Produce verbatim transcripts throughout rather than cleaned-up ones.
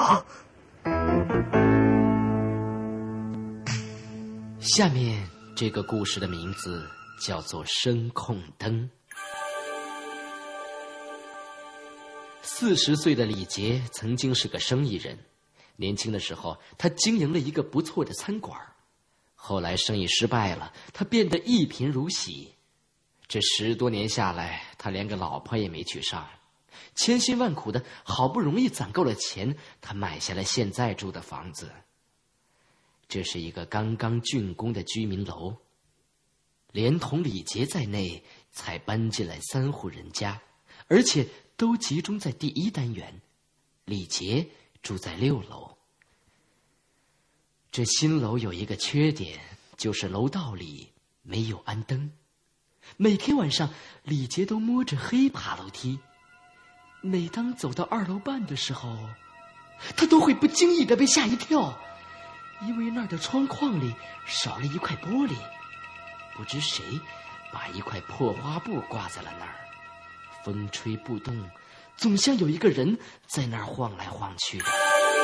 下面这个故事的名字叫做《声控灯》。四十岁的李杰曾经是个生意人，年轻的时候他经营了一个不错的餐馆，后来生意失败了，他变得一贫如洗。这十多年下来，他连个老婆也没娶上，千辛万苦的好不容易攒够了钱，他买下了现在住的房子。这是一个刚刚竣工的居民楼，连同李杰在内才搬进来三户人家，而且都集中在第一单元，李杰住在六楼。这新楼有一个缺点，就是楼道里没有安灯。每天晚上，李杰都摸着黑爬楼梯。每当走到二楼半的时候，他都会不经意地被吓一跳，因为那儿的窗框里少了一块玻璃，不知谁把一块破花布挂在了那儿，风吹不动，总像有一个人在那儿晃来晃去的。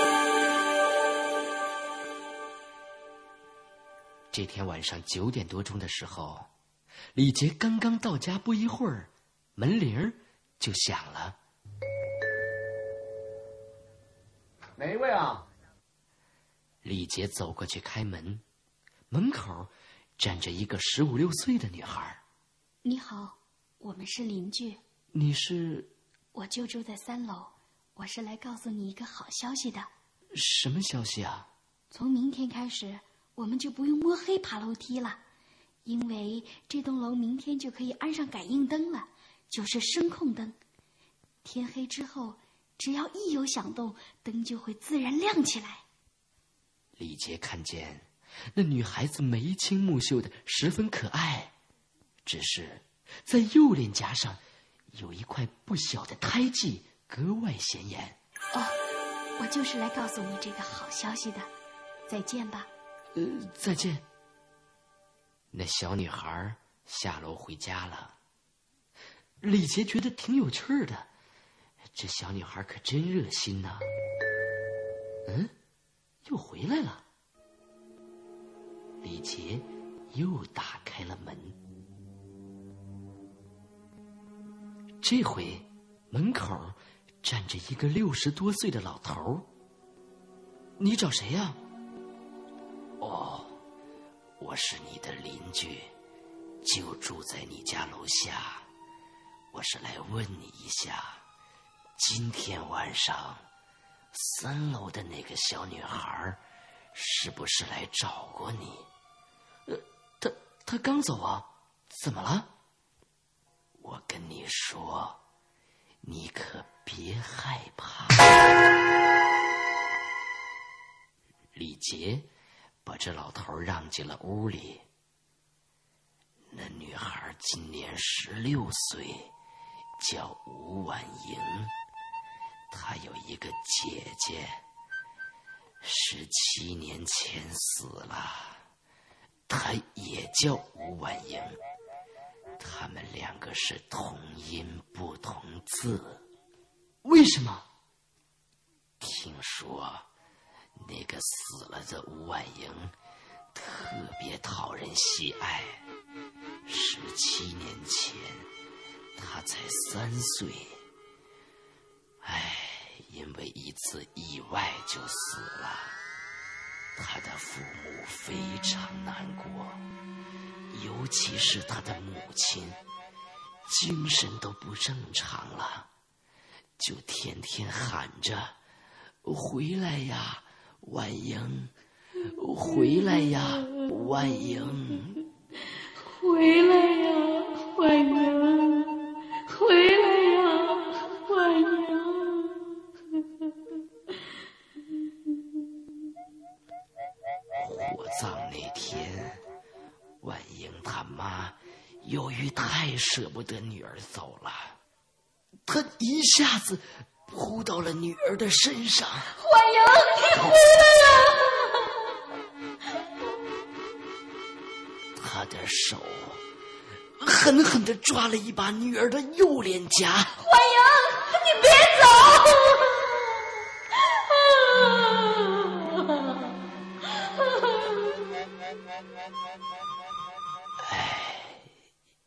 这天晚上九点多钟的时候，李杰刚刚到家不一会儿，门铃就响了。 哪一位啊？ 李杰走过去开门，门口站着一个十五六岁的女孩。 你好，我们是邻居。 你是？ 我就住在三楼，我是来告诉你一个好消息的。 什么消息啊？ 从明天开始，我们就不用摸黑爬楼梯了，因为这栋楼明天就可以安上感应灯了，就是声控灯。天黑之后，只要一有响动，灯就会自然亮起来。 李杰看见那女孩子眉清目秀的，十分可爱，只是在右脸颊上有一块不小的胎记，格外显眼。 哦，我就是来告诉你这个好消息的。再见吧。 呃，再见。那小女孩下楼回家了。李杰觉得挺有趣的，这小女孩可真热心呐。嗯，又回来了。李杰又打开了门。这回门口站着一个六十多岁的老头。你找谁呀？哦，我是你的邻居，就住在你家楼下。我是来问你一下，今天晚上三楼的那个小女孩是不是来找过你？呃，她她刚走啊，怎么了？我跟你说，你可别害怕。李杰把这老头让进了屋里。那女孩今年十六岁，叫吴婉莹，她有一个姐姐，十七年前死了，她也叫吴婉莹，他们两个是同音不同字。为什么？听说那个死了的吴婉莹特别讨人喜爱，十七年前她才三岁，唉，因为一次意外就死了，她的父母非常难过，尤其是她的母亲，精神都不正常了，就天天喊着回来呀婉莹，回来呀婉莹， 回来呀婉莹，回来呀婉莹。 火葬那天，婉莹他妈由于太舍不得女儿走了，她一下子扑到了女儿的身上。 婉莹，你回来呀！ 他的手狠狠地抓了一把女儿的右脸颊。 婉莹，你别走！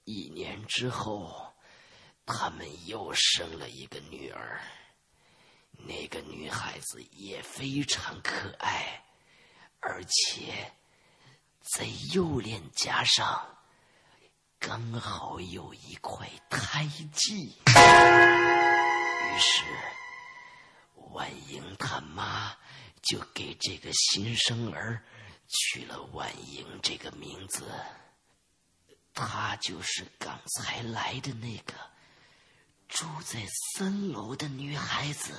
一年之后，他们又生了一个女儿。那个女孩子也非常可爱，而且在右脸颊上刚好有一块胎记。于是婉莹他妈就给这个新生儿取了婉莹这个名字。她就是刚才来的那个住在三楼的女孩子。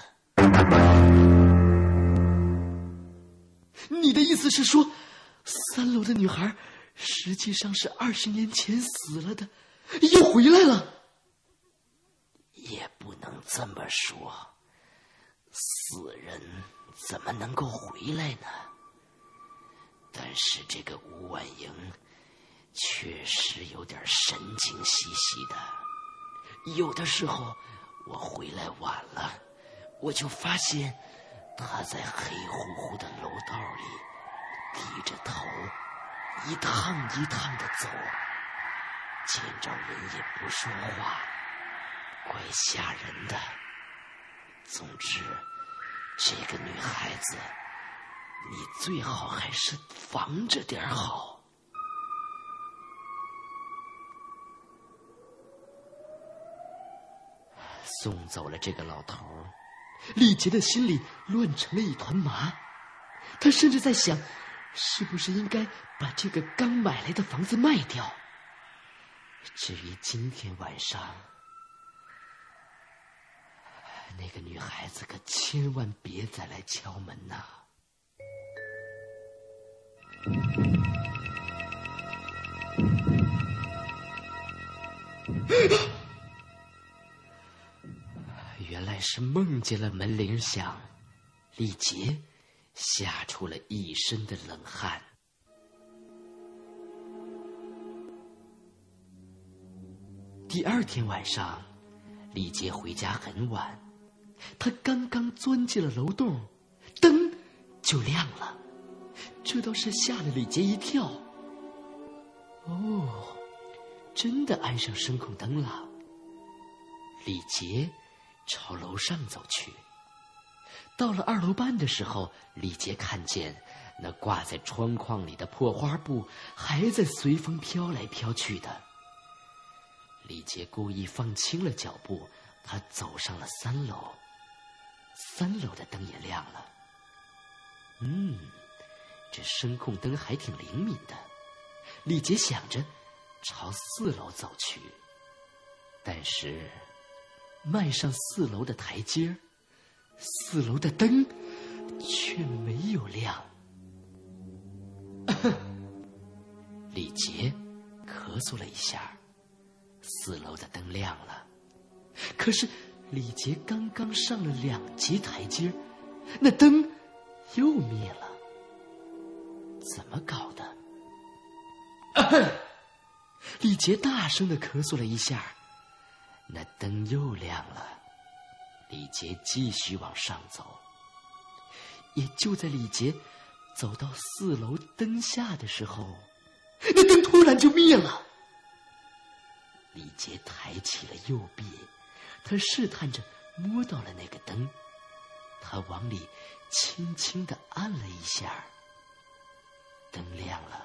你的意思是说，三楼的女孩实际上是二十年前死了的，又回来了？ 也不能这么说，死人怎么能够回来呢？但是这个吴婉莹确实有点神经兮兮的。有的时候我回来晚了，我就发现她在黑乎乎的楼道里低着头一趟一趟的走，见着人也不说话，怪吓人的。总之，这个女孩子你最好还是防着点好。送走了这个老头， 李杰的心里乱成了一团麻。他甚至在想，是不是应该把这个刚买来的房子卖掉。 至于今天晚上，那个女孩子可千万别再来敲门呐！原来是梦见了门铃响，李杰吓出了一身的冷汗。第二天晚上，李杰回家很晚，他刚刚钻进了楼洞，灯就亮了，这倒是吓了李杰一跳。哦，真的安上声控灯了。李杰朝楼上走去，到了二楼半的时候，李杰看见那挂在窗框里的破花布还在随风飘来飘去的。李杰故意放轻了脚步，他走上了三楼。三楼的灯也亮了。嗯，这声控灯还挺灵敏的。李杰想着朝四楼走去，但是迈上四楼的台阶，四楼的灯却没有亮。李杰咳嗽了一下，四楼的灯亮了。可是李杰刚刚上了两级台阶，那灯又灭了。怎么搞的？李杰大声地咳嗽了一下，那灯又亮了。李杰继续往上走，也就在李杰走到四楼灯下的时候，那灯突然就灭了。李杰抬起了右臂，他试探着摸到了那个灯，他往里轻轻地按了一下，灯亮了。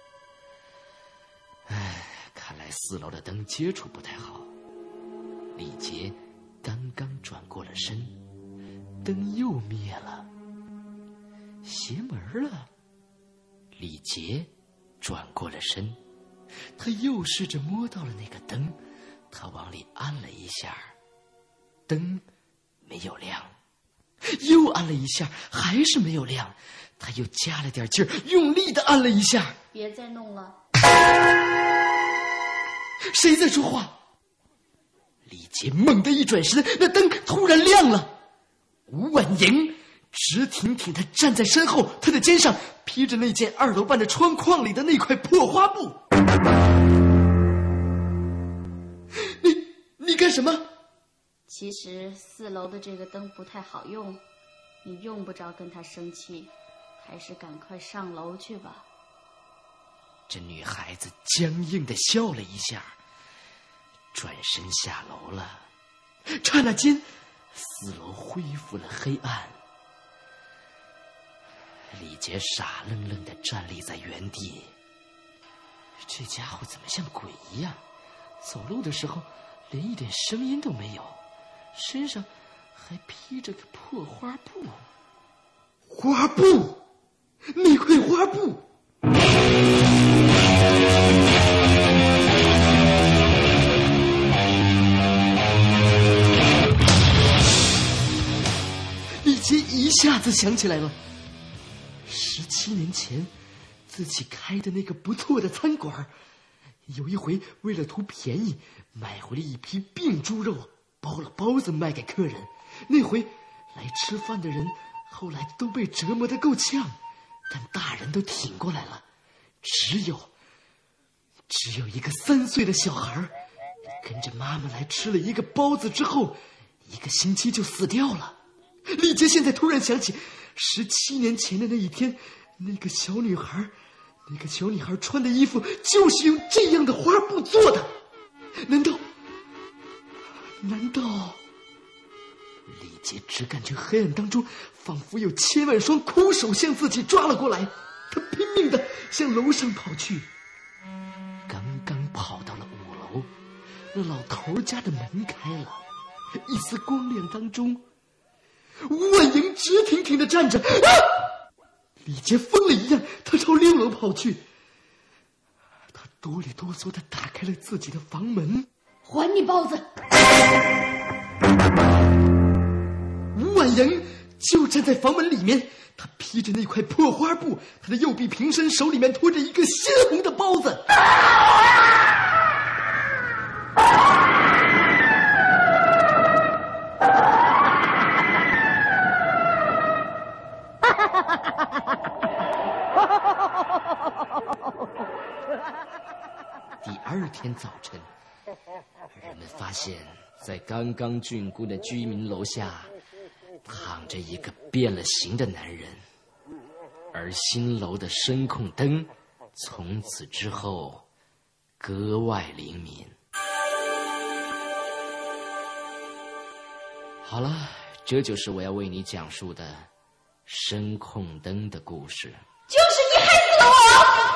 唉，看来四楼的灯接触不太好。李杰刚刚转过了身，灯又灭了。邪门了。李杰转过了身，他又试着摸到了那个灯，他往里按了一下，灯没有亮。又按了一下，还是没有亮。他又加了点劲儿，用力地按了一下。 别再弄了。 谁在说话？李杰猛地一转身，那灯突然亮了。吴婉莹直挺挺地站在身后，她的肩上披着那件二楼半的窗框里的那块破花布。你你干什么？ 其实四楼的这个灯不太好用，你用不着跟他生气，还是赶快上楼去吧。 这女孩子僵硬地笑了一下， 转身下楼了。 刹那间，四楼恢复了黑暗。 李杰傻愣愣地站立在原地。这家伙怎么像鬼一样？走路的时候连一点声音都没有，身上还披着个破花布。 花布，那块花布。李杰一下子想起来了，十七年前自己开的那个不错的餐馆，有一回为了图便宜买回了一批病猪肉，包了包子卖给客人。那回来吃饭的人后来都被折磨得够呛，但大人都挺过来了，只有只有一个三岁的小孩跟着妈妈来吃了一个包子之后，一个星期就死掉了。李杰现在突然想起十七年前的那一天，那个小女孩那个小女孩穿的衣服就是用这样的花布做的。难道难道李杰只感觉黑暗当中仿佛有千万双枯手向自己抓了过来，他拼命地向楼上跑去。刚刚跑到了五楼，那老头家的门开了，一丝光亮当中，吴婉莹直挺挺地站着。啊！李杰疯了一样，他朝六楼跑去。他哆里哆嗦地打开了自己的房门。 还你包子！ 吴婉莹就站在房门里面，她披着那块破花布，她的右臂平伸，手里面托着一个鲜红的包子。 第二天早晨，人们发现在刚刚竣工的居民楼下躺着一个变了形的男人，而新楼的声控灯从此之后格外灵敏。好了，这就是我要为你讲述的声控灯的故事。 就是你害死了我！